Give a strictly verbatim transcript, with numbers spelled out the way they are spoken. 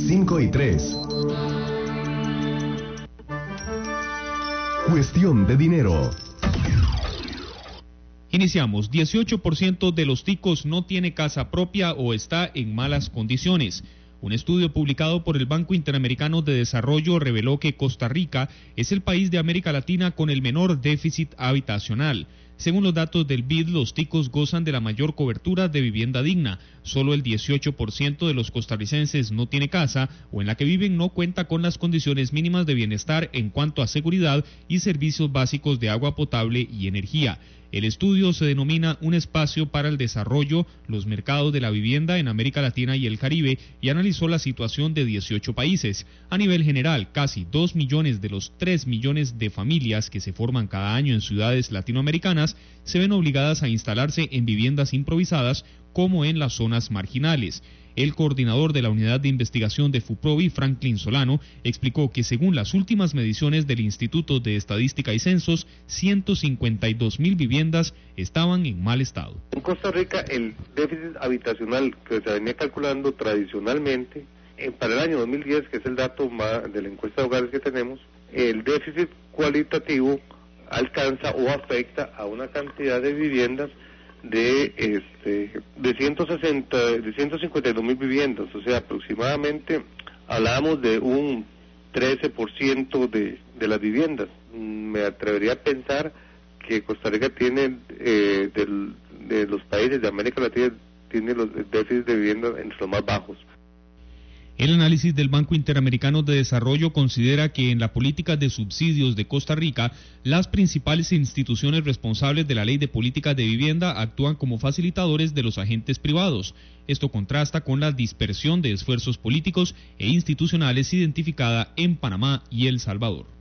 cinco y tres. Cuestión de dinero. Iniciamos. dieciocho por ciento de los ticos no tiene casa propia o está en malas condiciones. Un estudio publicado por el Banco Interamericano de Desarrollo reveló que Costa Rica es el país de América Latina con el menor déficit habitacional. Según los datos del B I D, los ticos gozan de la mayor cobertura de vivienda digna. Solo el dieciocho por ciento de los costarricenses no tiene casa o en la que viven no cuenta con las condiciones mínimas de bienestar en cuanto a seguridad y servicios básicos de agua potable y energía. El estudio se denomina Un espacio para el desarrollo, los mercados de la vivienda en América Latina y el Caribe y analizó la situación de dieciocho países. A nivel general, casi dos millones de los tres millones de familias que se forman cada año en ciudades latinoamericanas se ven obligadas a instalarse en viviendas improvisadas como en las zonas marginales. El coordinador de la Unidad de Investigación de FUPROVI, Franklin Solano, explicó que según las últimas mediciones del Instituto de Estadística y Censos, ciento cincuenta y dos mil viviendas estaban en mal estado. En Costa Rica, el déficit habitacional que se venía calculando tradicionalmente, eh, para el año dos mil diez, que es el dato más de la encuesta de hogares que tenemos, el déficit cualitativo alcanza o afecta a una cantidad de viviendas de este de ciento sesenta, de ciento cincuenta y dos mil viviendas, o sea, aproximadamente hablamos de un trece por ciento de, de las viviendas. Me atrevería a pensar que Costa Rica tiene eh, del, de los países de América Latina tiene los déficits de vivienda entre los más bajos. El análisis del Banco Interamericano de Desarrollo considera que en la política de subsidios de Costa Rica, las principales instituciones responsables de la Ley de Políticas de Vivienda actúan como facilitadores de los agentes privados. Esto contrasta con la dispersión de esfuerzos políticos e institucionales identificada en Panamá y El Salvador.